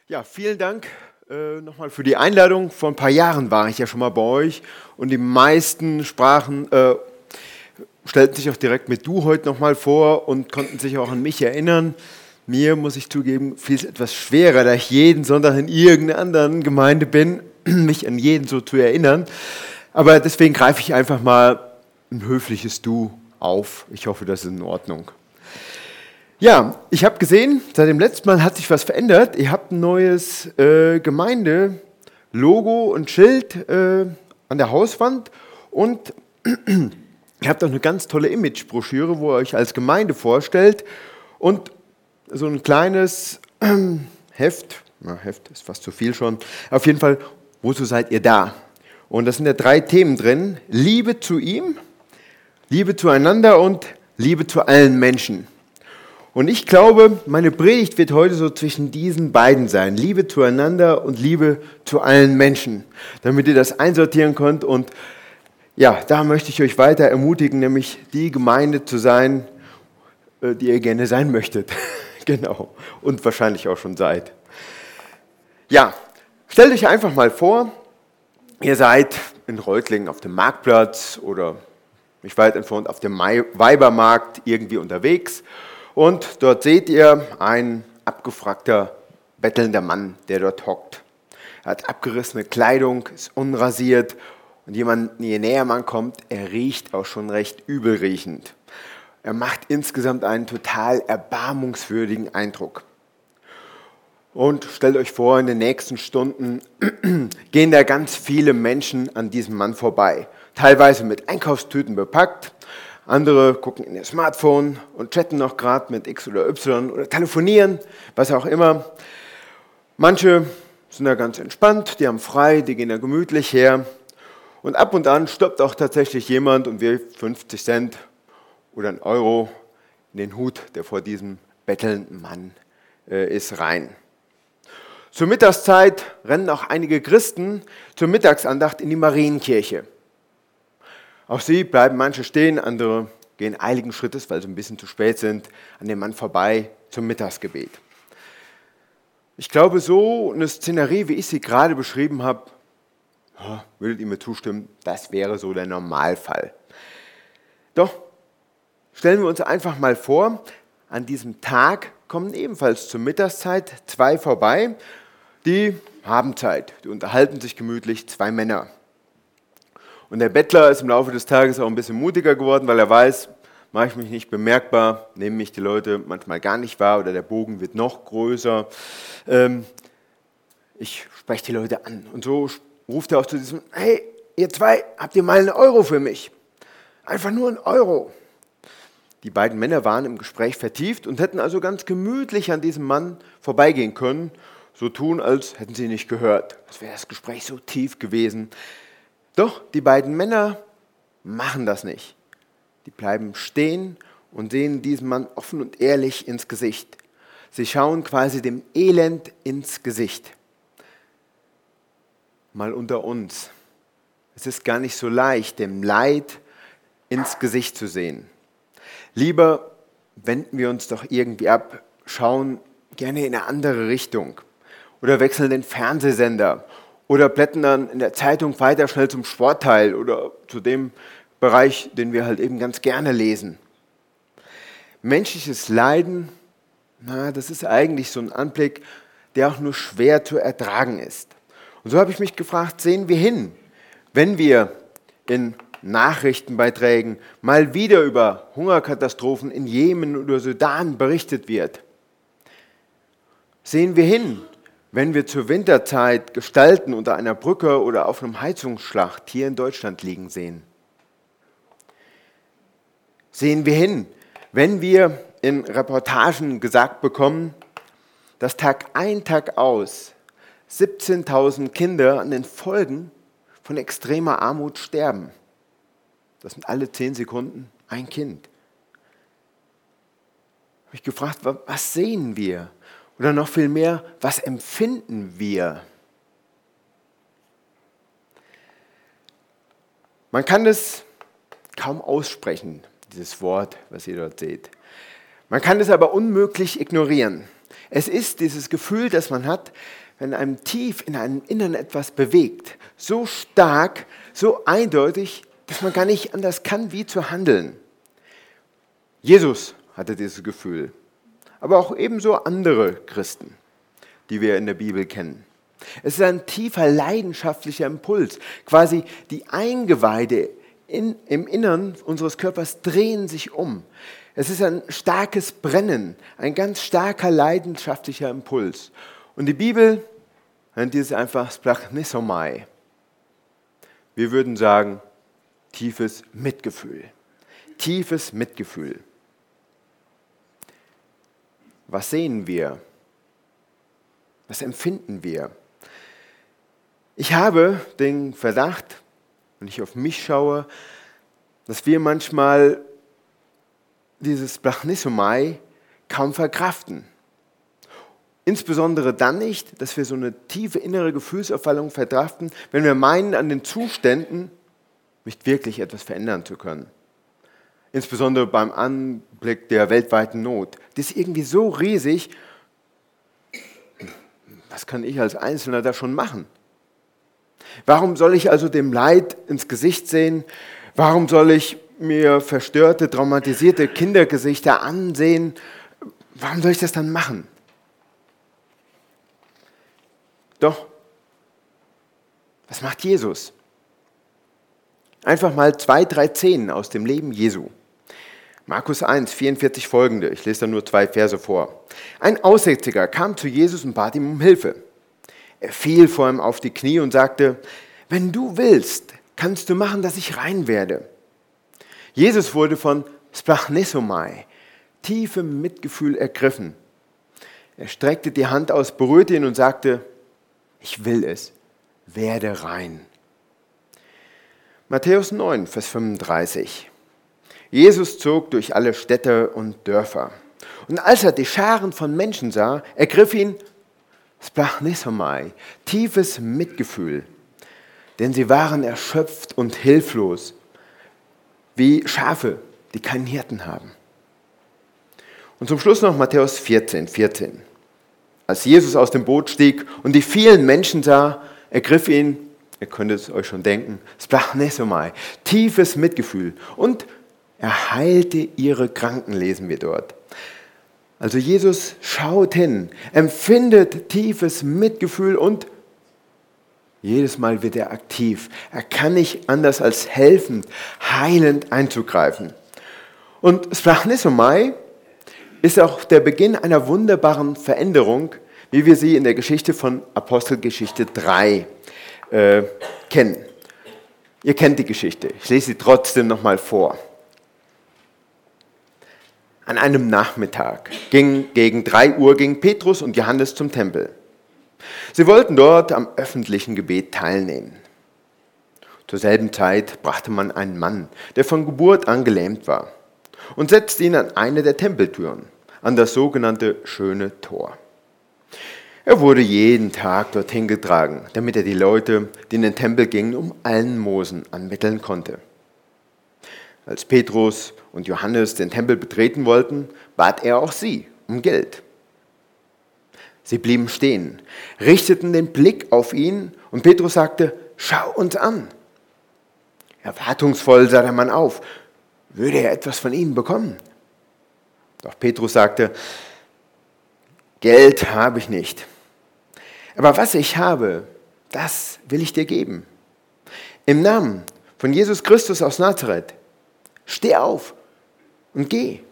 Ja, vielen Dank nochmal für die Einladung. Vor ein paar Jahren war ich ja schon mal bei euch und die meisten stellten sich auch direkt mit Du heute nochmal vor und konnten sich auch an mich erinnern. Mir, muss ich zugeben, fiel es etwas schwerer, da ich jeden Sonntag in irgendeiner anderen Gemeinde bin, mich an jeden so zu erinnern. Aber deswegen greife ich einfach mal ein höfliches Du auf. Ich hoffe, das ist in Ordnung. Ja, ich habe gesehen, seit dem letzten Mal hat sich was verändert. Ihr habt ein neues Gemeinde-Logo und Schild an der Hauswand und ihr habt auch eine ganz tolle Imagebroschüre, wo ihr euch als Gemeinde vorstellt und so ein kleines Heft, Heft ist fast zu viel schon, auf jeden Fall, wozu seid ihr da? Und das sind ja 3 Themen drin: Liebe zu ihm, Liebe zueinander und Liebe zu allen Menschen. Und ich glaube, meine Predigt wird heute so zwischen diesen beiden sein. Liebe zueinander und Liebe zu allen Menschen. Damit ihr das einsortieren könnt. Und ja, da möchte ich euch weiter ermutigen, nämlich die Gemeinde zu sein, die ihr gerne sein möchtet. Genau. Und wahrscheinlich auch schon seid. Ja, stellt euch einfach mal vor, ihr seid in Reutlingen auf dem Marktplatz oder nicht weit entfernt auf dem Weibermarkt irgendwie unterwegs. Und dort seht ihr ein abgefragter, bettelnder Mann, der dort hockt. Er hat abgerissene Kleidung, ist unrasiert und je näher man kommt, er riecht auch schon recht übelriechend. Er macht insgesamt einen total erbarmungswürdigen Eindruck. Und stellt euch vor, in den nächsten Stunden gehen da ganz viele Menschen an diesem Mann vorbei. Teilweise mit Einkaufstüten bepackt. Andere gucken in ihr Smartphone und chatten noch gerade mit X oder Y oder telefonieren, was auch immer. Manche sind da ganz entspannt, die haben frei, die gehen da gemütlich her. Und ab und an stoppt auch tatsächlich jemand und wirft 50 Cent oder einen Euro in den Hut, der vor diesem bettelnden Mann ist, rein. Zur Mittagszeit rennen auch einige Christen zur Mittagsandacht in die Marienkirche. Auch sie bleiben manche stehen, andere gehen eiligen Schrittes, weil sie ein bisschen zu spät sind, an dem Mann vorbei zum Mittagsgebet. Ich glaube, so eine Szenerie, wie ich sie gerade beschrieben habe, würdet ihr mir zustimmen, das wäre so der Normalfall. Doch stellen wir uns einfach mal vor, an diesem Tag kommen ebenfalls zur Mittagszeit 2 vorbei, die haben Zeit, die unterhalten sich gemütlich, 2 Männer. Und der Bettler ist im Laufe des Tages auch ein bisschen mutiger geworden, weil er weiß, mache ich mich nicht bemerkbar, nehmen mich die Leute manchmal gar nicht wahr oder der Bogen wird noch größer. Ich spreche die Leute an. Und so ruft er auch zu diesem: Hey, ihr 2, habt ihr mal einen Euro für mich? Einfach nur einen Euro. Die beiden Männer waren im Gespräch vertieft und hätten also ganz gemütlich an diesem Mann vorbeigehen können, so tun, als hätten sie nicht gehört. Als wäre das Gespräch so tief gewesen. Doch die beiden Männer machen das nicht. Die bleiben stehen und sehen diesem Mann offen und ehrlich ins Gesicht. Sie schauen quasi dem Elend ins Gesicht. Mal unter uns. Es ist gar nicht so leicht, dem Leid ins Gesicht zu sehen. Lieber wenden wir uns doch irgendwie ab, schauen gerne in eine andere Richtung oder wechseln den Fernsehsender. Oder blättern dann in der Zeitung weiter schnell zum Sportteil oder zu dem Bereich, den wir halt eben ganz gerne lesen. Menschliches Leiden, das ist eigentlich so ein Anblick, der auch nur schwer zu ertragen ist. Und so habe ich mich gefragt, sehen wir hin, wenn wir in Nachrichtenbeiträgen mal wieder über Hungerkatastrophen in Jemen oder Sudan berichtet wird? Sehen wir hin, wenn wir zur Winterzeit Gestalten unter einer Brücke oder auf einem Heizungsschacht hier in Deutschland liegen sehen? Sehen wir hin, wenn wir in Reportagen gesagt bekommen, dass Tag ein, Tag aus 17.000 Kinder an den Folgen von extremer Armut sterben? Das sind alle 10 Sekunden ein Kind. Habe ich gefragt, was sehen wir? Oder noch viel mehr, was empfinden wir? Man kann es kaum aussprechen, dieses Wort, was ihr dort seht. Man kann es aber unmöglich ignorieren. Es ist dieses Gefühl, das man hat, wenn einem tief in einem Innern etwas bewegt. So stark, so eindeutig, dass man gar nicht anders kann, wie zu handeln. Jesus hatte dieses Gefühl, aber auch ebenso andere Christen, die wir in der Bibel kennen. Es ist ein tiefer leidenschaftlicher Impuls. Quasi die Eingeweide im Innern unseres Körpers drehen sich um. Es ist ein starkes Brennen, ein ganz starker leidenschaftlicher Impuls. Und die Bibel nennt dieses einfach Splachnisomai. Wir würden sagen, tiefes Mitgefühl. Tiefes Mitgefühl. Was sehen wir? Was empfinden wir? Ich habe den Verdacht, wenn ich auf mich schaue, dass wir manchmal dieses Splachnisomai kaum verkraften. Insbesondere dann nicht, dass wir so eine tiefe innere Gefühlsaufwallung verkraften, wenn wir meinen, an den Zuständen nicht wirklich etwas verändern zu können. Insbesondere beim Anblick der weltweiten Not. Die ist irgendwie so riesig. Was kann ich als Einzelner da schon machen? Warum soll ich also dem Leid ins Gesicht sehen? Warum soll ich mir verstörte, traumatisierte Kindergesichter ansehen? Warum soll ich das dann machen? Doch, was macht Jesus? Einfach mal 2, 3 Szenen aus dem Leben Jesu. Markus 1, 44 folgende, ich lese da nur 2 Verse vor. Ein Aussätziger kam zu Jesus und bat ihm um Hilfe. Er fiel vor ihm auf die Knie und sagte, wenn du willst, kannst du machen, dass ich rein werde. Jesus wurde von Splachnisomai, tiefem Mitgefühl ergriffen. Er streckte die Hand aus, berührte ihn und sagte, ich will es, werde rein. Matthäus 9, Vers 35. Jesus zog durch alle Städte und Dörfer. Und als er die Scharen von Menschen sah, ergriff ihn Splachnisomai, tiefes Mitgefühl. Denn sie waren erschöpft und hilflos, wie Schafe, die keinen Hirten haben. Und zum Schluss noch Matthäus 14, 14. Als Jesus aus dem Boot stieg und die vielen Menschen sah, ergriff ihn, ihr könnt es euch schon denken, Splachnisomai, tiefes Mitgefühl. Und er heilte ihre Kranken, lesen wir dort. Also Jesus schaut hin, empfindet tiefes Mitgefühl und jedes Mal wird er aktiv. Er kann nicht anders als helfend, heilend einzugreifen. Und Splachnisomai ist auch der Beginn einer wunderbaren Veränderung, wie wir sie in der Geschichte von Apostelgeschichte 3 kennen. Ihr kennt die Geschichte, ich lese sie trotzdem nochmal vor. An einem Nachmittag gegen 3 Uhr gingen Petrus und Johannes zum Tempel. Sie wollten dort am öffentlichen Gebet teilnehmen. Zur selben Zeit brachte man einen Mann, der von Geburt an gelähmt war, und setzte ihn an eine der Tempeltüren, an das sogenannte Schöne Tor. Er wurde jeden Tag dorthin getragen, damit er die Leute, die in den Tempel gingen, um Almosen anbetteln konnte. Als Petrus und Johannes den Tempel betreten wollten, bat er auch sie um Geld. Sie blieben stehen, richteten den Blick auf ihn und Petrus sagte, schau uns an. Erwartungsvoll sah der Mann auf. Würde er etwas von ihnen bekommen? Doch Petrus sagte, Geld habe ich nicht. Aber was ich habe, das will ich dir geben. Im Namen von Jesus Christus aus Nazareth, steh auf und geh.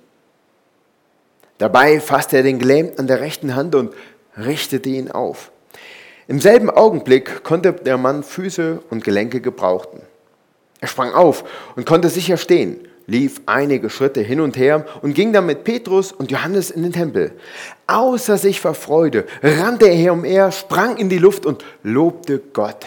Dabei fasste er den Gelähmten an der rechten Hand und richtete ihn auf. Im selben Augenblick konnte der Mann Füße und Gelenke gebrauchen. Er sprang auf und konnte sicher stehen, lief einige Schritte hin und her und ging dann mit Petrus und Johannes in den Tempel. Außer sich vor Freude rannte er her umher, sprang in die Luft und lobte Gott.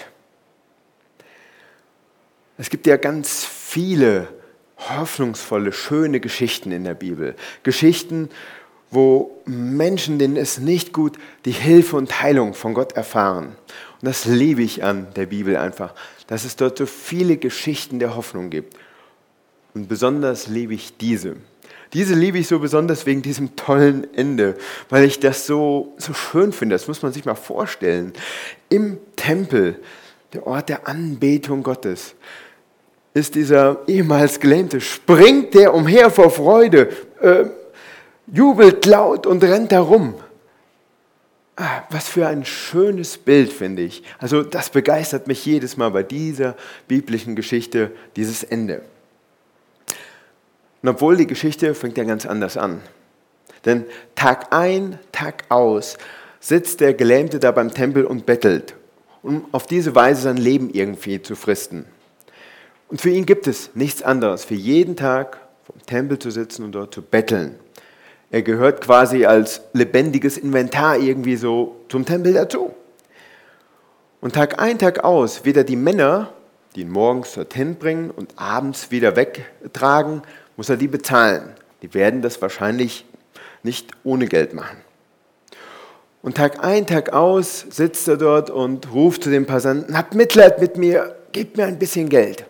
Es gibt ja ganz viele hoffnungsvolle, schöne Geschichten in der Bibel. Geschichten, wo Menschen, denen es nicht gut, die Hilfe und Heilung von Gott erfahren. Und das liebe ich an der Bibel einfach, dass es dort so viele Geschichten der Hoffnung gibt. Und besonders liebe ich diese. Diese liebe ich so besonders wegen diesem tollen Ende, weil ich das so schön finde. Das muss man sich mal vorstellen. Im Tempel, der Ort der Anbetung Gottes, ist dieser ehemals Gelähmte, springt der umher vor Freude, jubelt laut und rennt herum. Was für ein schönes Bild, finde ich. Also das begeistert mich jedes Mal bei dieser biblischen Geschichte, dieses Ende. Und obwohl die Geschichte fängt ja ganz anders an. Denn Tag ein, Tag aus sitzt der Gelähmte da beim Tempel und bettelt, um auf diese Weise sein Leben irgendwie zu fristen. Und für ihn gibt es nichts anderes, für jeden Tag vom Tempel zu sitzen und dort zu betteln. Er gehört quasi als lebendiges Inventar irgendwie so zum Tempel dazu. Und Tag ein, Tag aus wird er die Männer, die ihn morgens dorthin bringen und abends wieder wegtragen, muss er die bezahlen. Die werden das wahrscheinlich nicht ohne Geld machen. Und Tag ein, Tag aus sitzt er dort und ruft zu den Passanten: Habt Mitleid mit mir, gebt mir ein bisschen Geld.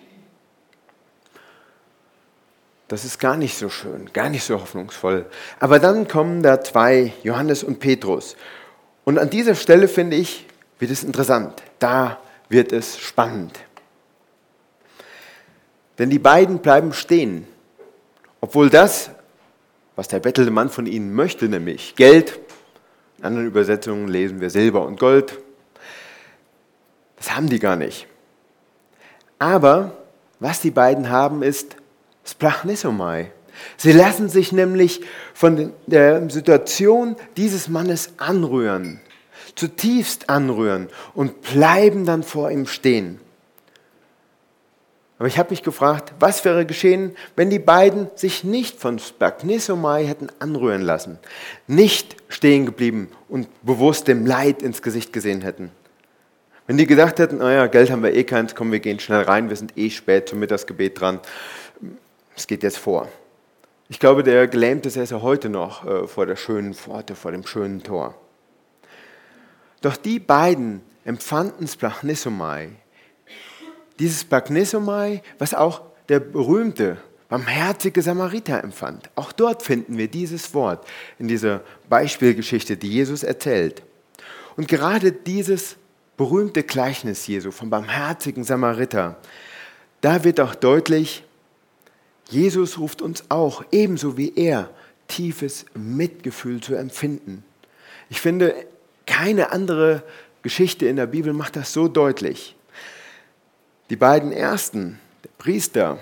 Das ist gar nicht so schön, gar nicht so hoffnungsvoll. Aber dann kommen da zwei, Johannes und Petrus. Und an dieser Stelle, finde ich, wird es interessant. Da wird es spannend. Denn die beiden bleiben stehen. Obwohl das, was der bettelnde Mann von ihnen möchte, nämlich Geld, in anderen Übersetzungen lesen wir Silber und Gold, das haben die gar nicht. Aber was die beiden haben, ist Splachnisomai. Sie lassen sich nämlich von der Situation dieses Mannes anrühren, zutiefst anrühren und bleiben dann vor ihm stehen. Aber ich habe mich gefragt, was wäre geschehen, wenn die beiden sich nicht von Splachnisomai hätten anrühren lassen, nicht stehen geblieben und bewusst dem Leid ins Gesicht gesehen hätten. Wenn die gedacht hätten, naja, Geld haben wir eh keins, komm, wir gehen schnell rein, wir sind eh spät zum Mittagsgebet dran, es geht jetzt vor. Ich glaube, der Gelähmte säße ja heute noch vor der schönen Pforte, vor dem schönen Tor. Doch die beiden empfanden Splachnisomai. Dieses Splachnisomai, was auch der berühmte, barmherzige Samariter empfand. Auch dort finden wir dieses Wort in dieser Beispielgeschichte, die Jesus erzählt. Und gerade dieses berühmte Gleichnis Jesu vom barmherzigen Samariter, da wird auch deutlich, Jesus ruft uns auch, ebenso wie er, tiefes Mitgefühl zu empfinden. Ich finde, keine andere Geschichte in der Bibel macht das so deutlich. Die beiden ersten, der Priester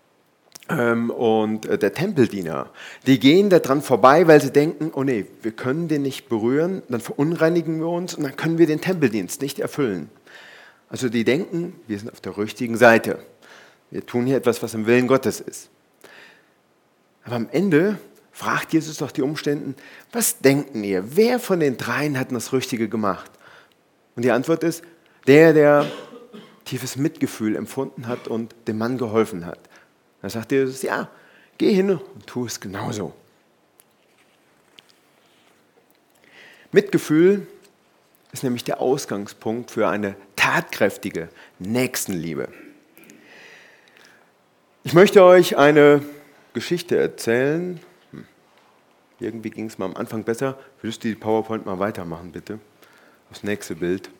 und der Tempeldiener, die gehen daran vorbei, weil sie denken, oh nee, wir können den nicht berühren, dann verunreinigen wir uns und dann können wir den Tempeldienst nicht erfüllen. Also die denken, wir sind auf der richtigen Seite. Wir tun hier etwas, was im Willen Gottes ist. Aber am Ende fragt Jesus doch die Umstände, was denken ihr? Wer von den dreien hat das Richtige gemacht? Und die Antwort ist, der tiefes Mitgefühl empfunden hat und dem Mann geholfen hat. Dann sagt Jesus, ja, geh hin und tu es genauso. Mitgefühl ist nämlich der Ausgangspunkt für eine tatkräftige Nächstenliebe. Ich möchte euch eine Geschichte erzählen. Irgendwie ging es mal am Anfang besser. Würdest du die PowerPoint mal weitermachen, bitte? Das nächste Bild.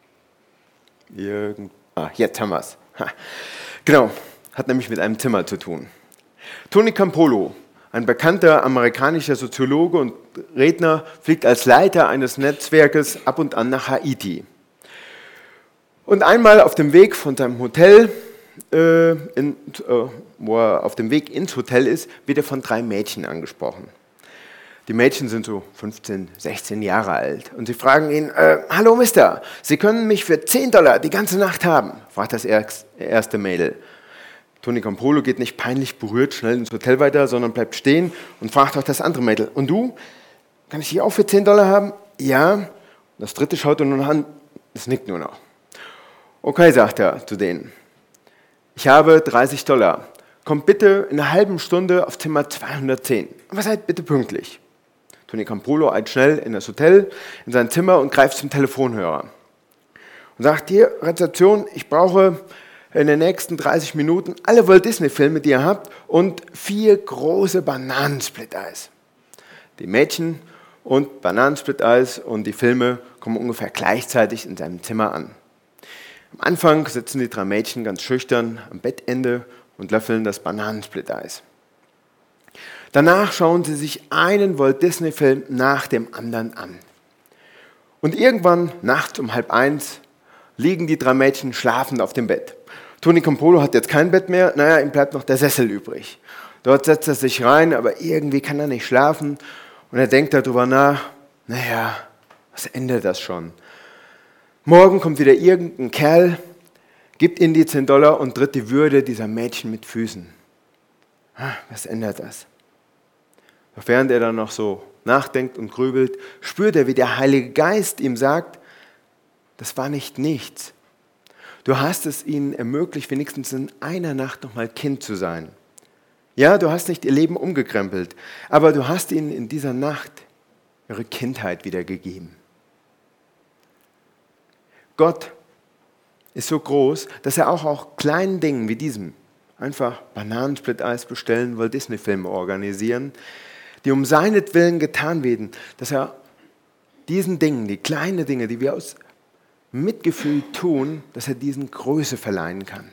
Jetzt haben wir es. Genau, hat nämlich mit einem Zimmer zu tun. Tony Campolo, ein bekannter amerikanischer Soziologe und Redner, fliegt als Leiter eines Netzwerkes ab und an nach Haiti. Und einmal auf dem Weg von seinem Hotel, wo er auf dem Weg ins Hotel ist, wird er von 3 Mädchen angesprochen. Die Mädchen sind so 15, 16 Jahre alt und sie fragen ihn, hallo Mister, Sie können mich für $10 die ganze Nacht haben, fragt das erste Mädel. Tony Campolo geht nicht peinlich berührt schnell ins Hotel weiter, sondern bleibt stehen und fragt auch das andere Mädel, und du, kann ich dich auch für $10 haben? Ja. Das dritte schaut er nur noch an, es nickt nur noch. Okay, sagt er zu denen, ich habe $30. Kommt bitte in einer halben Stunde auf Zimmer 210. Aber seid bitte pünktlich. Tony Campolo eilt schnell in das Hotel, in sein Zimmer und greift zum Telefonhörer. Und sagt, hier, Rezeption, ich brauche in den nächsten 30 Minuten alle Walt Disney-Filme, die ihr habt, und 4 große Bananensplit-Eis. Die Mädchen und Bananensplit-Eis und die Filme kommen ungefähr gleichzeitig in seinem Zimmer an. Am Anfang sitzen die 3 Mädchen ganz schüchtern am Bettende und löffeln das Bananensplit-Eis. Danach schauen sie sich einen Walt Disney-Film nach dem anderen an. Und irgendwann, nachts um 12:30, liegen die 3 Mädchen schlafend auf dem Bett. Toni Campolo hat jetzt kein Bett mehr, ihm bleibt noch der Sessel übrig. Dort setzt er sich rein, aber irgendwie kann er nicht schlafen. Und er denkt darüber nach, was ändert das schon? Morgen kommt wieder irgendein Kerl, gibt ihnen die $10 und tritt die Würde dieser Mädchen mit Füßen. Was ändert das? Doch während er dann noch so nachdenkt und grübelt, spürt er, wie der Heilige Geist ihm sagt, das war nicht nichts. Du hast es ihnen ermöglicht, wenigstens in einer Nacht nochmal Kind zu sein. Ja, du hast nicht ihr Leben umgekrempelt, aber du hast ihnen in dieser Nacht ihre Kindheit wiedergegeben. Gott ist so groß, dass er auch kleinen Dingen wie diesem, einfach Bananensplit-Eis bestellen, Walt Disney-Filme organisieren, die um seinetwillen getan werden, dass er diesen Dingen, die kleinen Dinge, die wir aus Mitgefühl tun, dass er diesen Größe verleihen kann.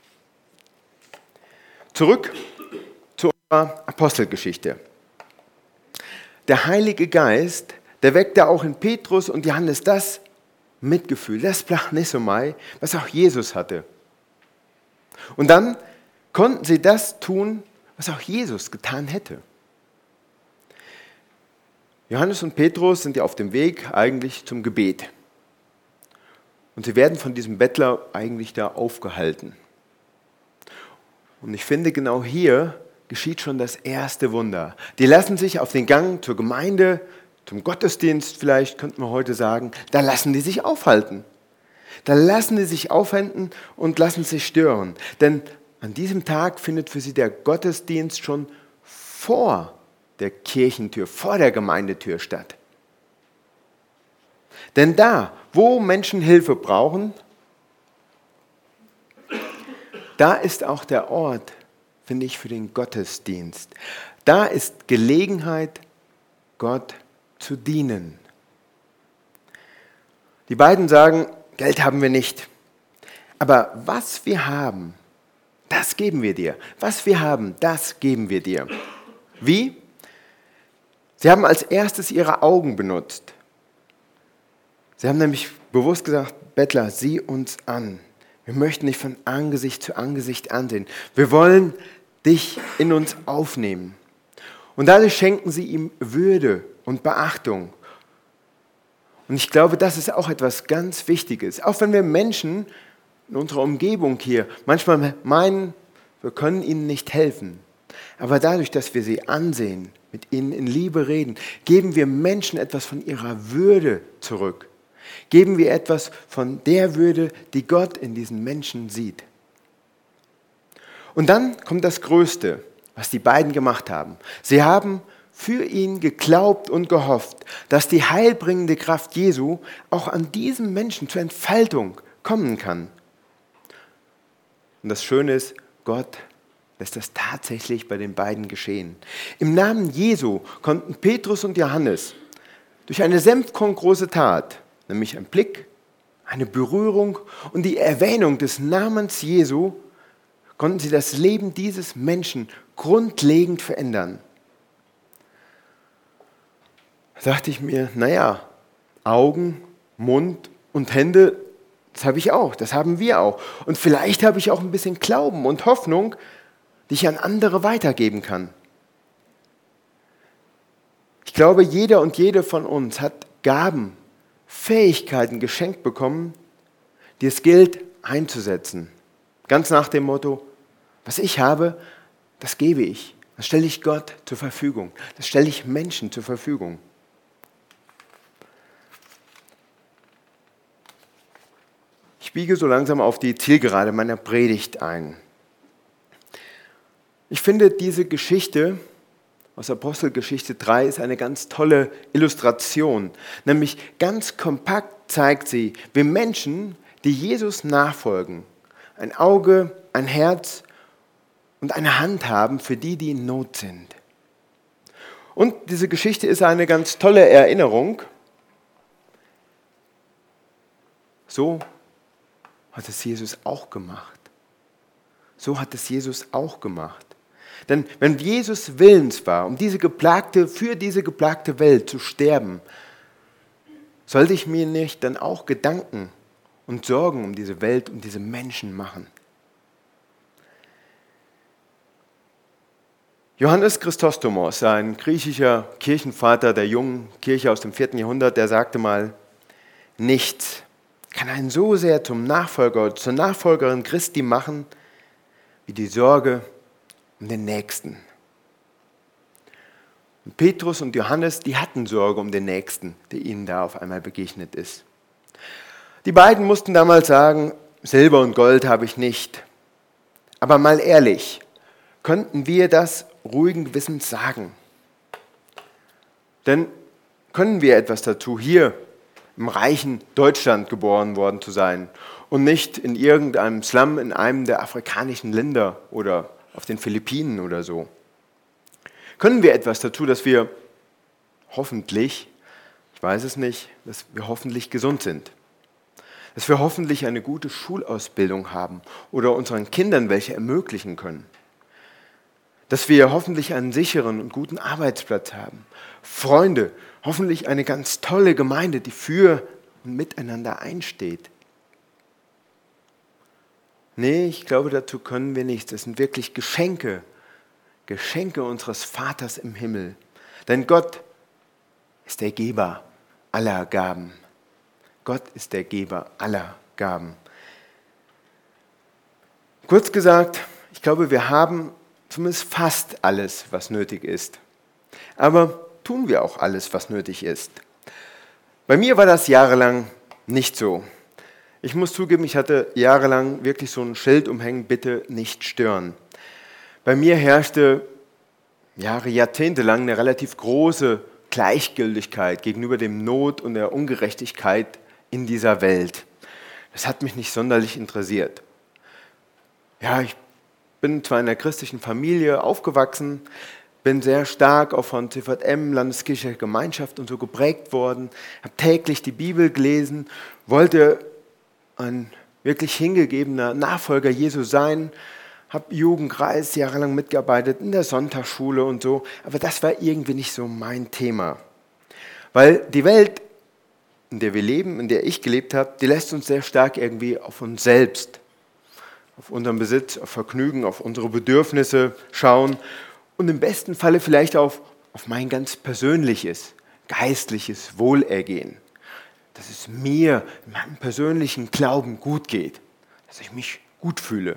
Zurück zu unserer Apostelgeschichte. Der Heilige Geist, der weckte auch in Petrus und Johannes das Mitgefühl, das Splachnisomai, was auch Jesus hatte. Und dann konnten sie das tun, was auch Jesus getan hätte. Johannes und Petrus sind ja auf dem Weg eigentlich zum Gebet. Und sie werden von diesem Bettler eigentlich da aufgehalten. Und ich finde, genau hier geschieht schon das erste Wunder. Die lassen sich auf den Gang zur Gemeinde, zum Gottesdienst vielleicht, könnte man heute sagen, da lassen die sich aufhalten. Da lassen die sich aufhalten und lassen sich stören. Denn an diesem Tag findet für sie der Gottesdienst schon vor der Kirchentür, vor der Gemeindetür statt. Denn da, wo Menschen Hilfe brauchen, da ist auch der Ort, finde ich, für den Gottesdienst. Da ist Gelegenheit, Gott zu dienen. Die beiden sagen, Geld haben wir nicht, aber was wir haben, das geben wir dir. Was wir haben, das geben wir dir. Wie? Sie haben als erstes ihre Augen benutzt. Sie haben nämlich bewusst gesagt, Bettler, sieh uns an. Wir möchten dich von Angesicht zu Angesicht ansehen. Wir wollen dich in uns aufnehmen. Und dadurch schenken sie ihm Würde und Beachtung. Und ich glaube, das ist auch etwas ganz Wichtiges. Auch wenn wir Menschen in unserer Umgebung hier manchmal meinen, wir können ihnen nicht helfen. Aber dadurch, dass wir sie ansehen, mit ihnen in Liebe reden, geben wir Menschen etwas von ihrer Würde zurück. Geben wir etwas von der Würde, die Gott in diesen Menschen sieht. Und dann kommt das Größte, was die beiden gemacht haben. Sie haben für ihn geglaubt und gehofft, dass die heilbringende Kraft Jesu auch an diesem Menschen zur Entfaltung kommen kann. Und das Schöne ist, Gott lässt das tatsächlich bei den beiden geschehen. Im Namen Jesu konnten Petrus und Johannes durch eine senfkorngroße Tat, nämlich ein Blick, eine Berührung und die Erwähnung des Namens Jesu, konnten sie das Leben dieses Menschen grundlegend verändern. Da dachte ich mir, Augen, Mund und Hände, das habe ich auch, das haben wir auch. Und vielleicht habe ich auch ein bisschen Glauben und Hoffnung, die ich an andere weitergeben kann. Ich glaube, jeder und jede von uns hat Gaben, Fähigkeiten geschenkt bekommen, die es gilt einzusetzen. Ganz nach dem Motto, was ich habe, das gebe ich. Das stelle ich Gott zur Verfügung. Das stelle ich Menschen zur Verfügung. Ich biege so langsam auf die Zielgerade meiner Predigt ein. Ich finde, diese Geschichte aus Apostelgeschichte 3 ist eine ganz tolle Illustration. Nämlich ganz kompakt zeigt sie, wie Menschen, die Jesus nachfolgen, ein Auge, ein Herz und eine Hand haben für die, die in Not sind. Und diese Geschichte ist eine ganz tolle Erinnerung. So hat es Jesus auch gemacht. So hat es Jesus auch gemacht. Denn wenn Jesus willens war, für diese geplagte Welt zu sterben, sollte ich mir nicht dann auch Gedanken und Sorgen um diese Welt und diese Menschen machen? Johannes Chrysostomos, ein griechischer Kirchenvater der jungen Kirche aus dem 4. Jahrhundert, der sagte mal, nichts kann einen so sehr zum Nachfolger oder zur Nachfolgerin Christi machen, wie die Sorge um den Nächsten. Und Petrus und Johannes, die hatten Sorge um den Nächsten, der ihnen da auf einmal begegnet ist. Die beiden mussten damals sagen, Silber und Gold habe ich nicht. Aber mal ehrlich, könnten wir das ruhigen Gewissens sagen? Denn können wir etwas dazu, hier im reichen Deutschland geboren worden zu sein und nicht in irgendeinem Slum in einem der afrikanischen Länder oder auf den Philippinen oder so? Können wir etwas dazu, dass wir hoffentlich, ich weiß es nicht, dass wir hoffentlich gesund sind? Dass wir hoffentlich eine gute Schulausbildung haben oder unseren Kindern welche ermöglichen können? Dass wir hoffentlich einen sicheren und guten Arbeitsplatz haben? Freunde, hoffentlich eine ganz tolle Gemeinde, die für und miteinander einsteht? Nee, ich glaube, dazu können wir nichts. Das sind wirklich Geschenke unseres Vaters im Himmel. Denn Gott ist der Geber aller Gaben. Gott ist der Geber aller Gaben. Kurz gesagt, ich glaube, wir haben zumindest fast alles, was nötig ist. Aber tun wir auch alles, was nötig ist? Bei mir war das jahrelang nicht so. Ich muss zugeben, ich hatte jahrelang wirklich so ein Schild umhängen, bitte nicht stören. Bei mir herrschte jahrzehntelang eine relativ große Gleichgültigkeit gegenüber dem Not und der Ungerechtigkeit in dieser Welt. Das hat mich nicht sonderlich interessiert. Ja, ich bin zwar in einer christlichen Familie aufgewachsen, bin sehr stark auch von CVM, Landeskirche Gemeinschaft und so geprägt worden, habe täglich die Bibel gelesen, wollte ein wirklich hingegebener Nachfolger Jesu sein, habe Jugendkreis jahrelang mitgearbeitet, in der Sonntagsschule und so, aber das war irgendwie nicht so mein Thema. Weil die Welt, in der wir leben, in der ich gelebt habe, die lässt uns sehr stark irgendwie auf uns selbst, auf unseren Besitz, auf Vergnügen, auf unsere Bedürfnisse schauen und im besten Falle vielleicht auf mein ganz persönliches, geistliches Wohlergehen. Dass es mir in meinem persönlichen Glauben gut geht, dass ich mich gut fühle.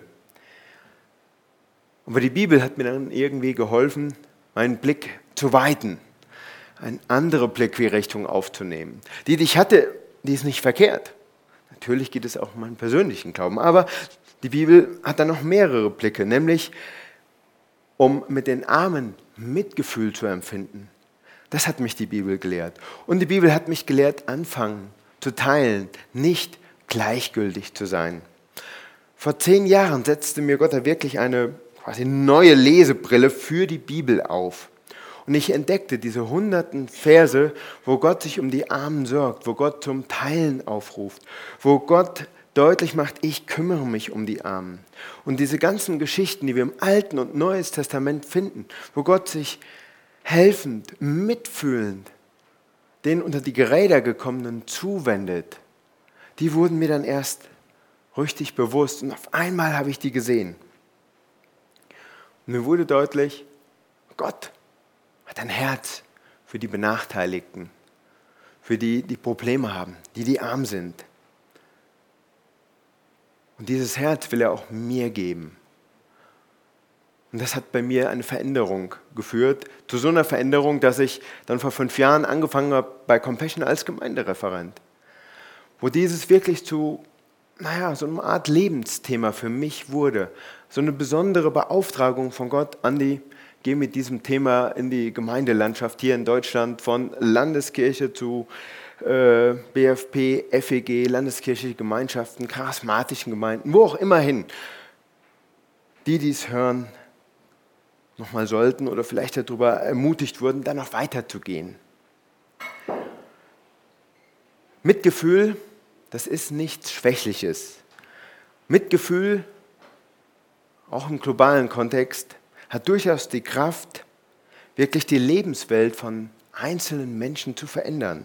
Aber die Bibel hat mir dann irgendwie geholfen, meinen Blick zu weiten, eine andere Blickrichtung aufzunehmen. Die ich hatte, die ist nicht verkehrt. Natürlich geht es auch um meinen persönlichen Glauben, aber die Bibel hat dann noch mehrere Blicke, nämlich um mit den Armen Mitgefühl zu empfinden. Das hat mich die Bibel gelehrt. Und die Bibel hat mich gelehrt, anfangen zu teilen, nicht gleichgültig zu sein. Vor 10 Jahren setzte mir Gott da wirklich eine quasi neue Lesebrille für die Bibel auf. Und ich entdeckte diese hunderten Verse, wo Gott sich um die Armen sorgt, wo Gott zum Teilen aufruft, wo Gott deutlich macht, ich kümmere mich um die Armen. Und diese ganzen Geschichten, die wir im Alten und Neuen Testament finden, wo Gott sich helfend, mitfühlend den unter die Geräder gekommenen zuwendet, die wurden mir dann erst richtig bewusst. Und auf einmal habe ich die gesehen. Und mir wurde deutlich, Gott hat ein Herz für die Benachteiligten, für die, die Probleme haben, die arm sind. Und dieses Herz will er auch mir geben. Und das hat bei mir eine Veränderung geführt, zu so einer Veränderung, dass ich dann vor 5 Jahren angefangen habe bei Compassion als Gemeindereferent, wo dieses wirklich zu so eine Art Lebensthema für mich wurde. So eine besondere Beauftragung von Gott, Andi, geh mit diesem Thema in die Gemeindelandschaft hier in Deutschland, von Landeskirche zu BFP, FEG, landeskirchliche Gemeinschaften, charismatischen Gemeinden, wo auch immer hin, die dies hören, nochmal sollten oder vielleicht darüber ermutigt wurden, dann noch weiterzugehen. Mitgefühl, das ist nichts Schwächliches. Mitgefühl, auch im globalen Kontext, hat durchaus die Kraft, wirklich die Lebenswelt von einzelnen Menschen zu verändern.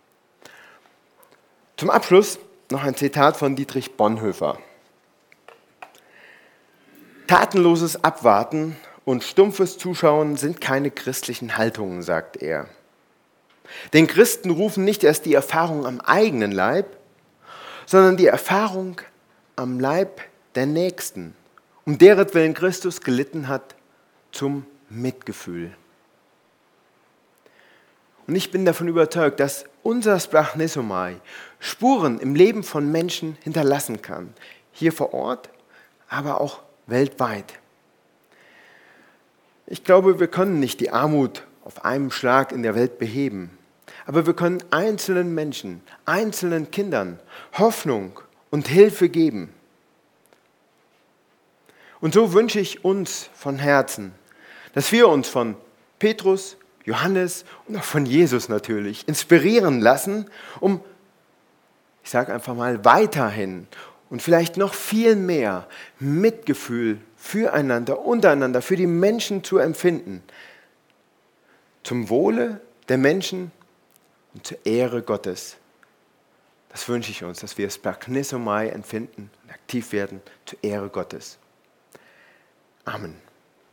Zum Abschluss noch ein Zitat von Dietrich Bonhoeffer. Tatenloses Abwarten und stumpfes Zuschauen sind keine christlichen Haltungen, sagt er. Den Christen rufen nicht erst die Erfahrung am eigenen Leib, sondern die Erfahrung am Leib der Nächsten, um deretwillen Christus gelitten hat, zum Mitgefühl. Und ich bin davon überzeugt, dass unser Sprachnisomai Spuren im Leben von Menschen hinterlassen kann, hier vor Ort, aber auch weltweit. Ich glaube, wir können nicht die Armut auf einen Schlag in der Welt beheben, aber wir können einzelnen Menschen, einzelnen Kindern Hoffnung und Hilfe geben. Und so wünsche ich uns von Herzen, dass wir uns von Petrus, Johannes und auch von Jesus natürlich inspirieren lassen, um, ich sage einfach mal, weiterhin und vielleicht noch viel mehr Mitgefühl füreinander, untereinander, für die Menschen zu empfinden. Zum Wohle der Menschen und zur Ehre Gottes. Das wünsche ich uns, dass wir Splachnisomai empfinden und aktiv werden zur Ehre Gottes. Amen.